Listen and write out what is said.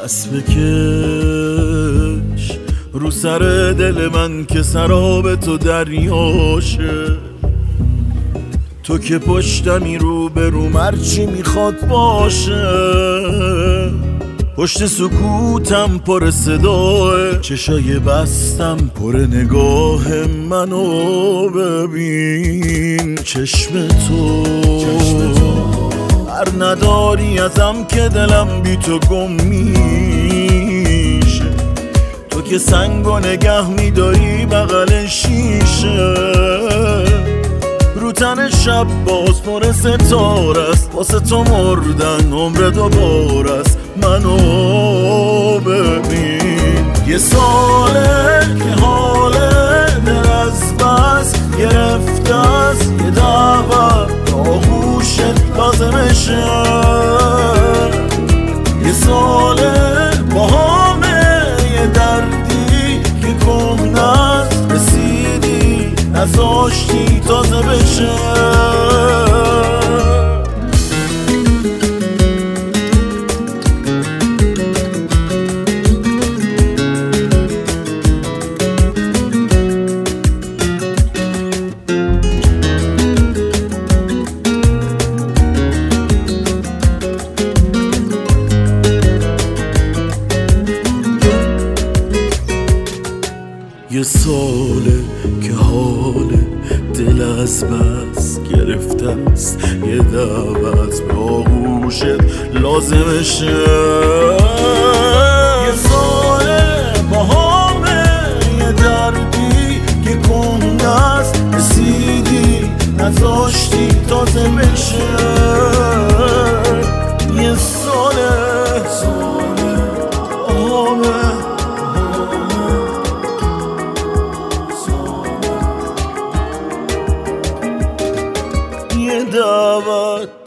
دست بکش رو سر دل من که سراب تو دریاشه. تو که پشتمی رو به رو مرچی میخواد باشه. پشت سکوتم پر صداه، چشای بستم پر نگاه منو ببین. چشم تو هر نداری ازم که دلم بی تو گم میشه. تو که سنگو نگه میداری بغل شیشه. رو تن شب باز پر ستاره است، واسه تو مردن عمر دوباره است. منو ببین یه ساله که حال دل از بس گرفته است. یه دعوت آغوشت لازمشه. یه ساله با همه یه دردی که کهنه است. رسیدی نذاشتی تازه بشه. یه ساله که حال دل از بس گرفته است. یه دعوت به آغوشت لازمشه. یه ساله با همه یه دردی که کهنه است. رسیدی نذاشتی تازه بشه. یه ساله یه دعوت